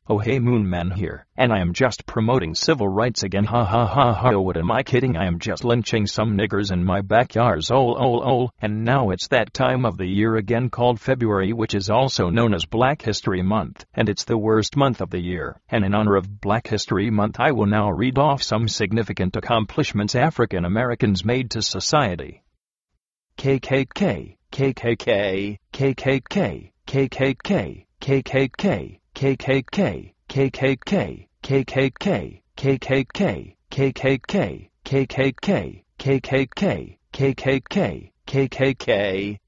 Oh hey Moon Man here, and I am just promoting civil rights again, ha ha ha ha. Oh what am I kidding, I am just lynching some niggers in my backyards, and now it's that time of the year again called February, which is also known as Black History Month, and it's the worst month of the year, and in honor of Black History Month I will now read off some significant accomplishments African Americans made to society. KKK, KKK, KKK, KKK, KKK, KKK, KKK, KKK, KKK, KKK, KKK, KKK, KKK, KKK.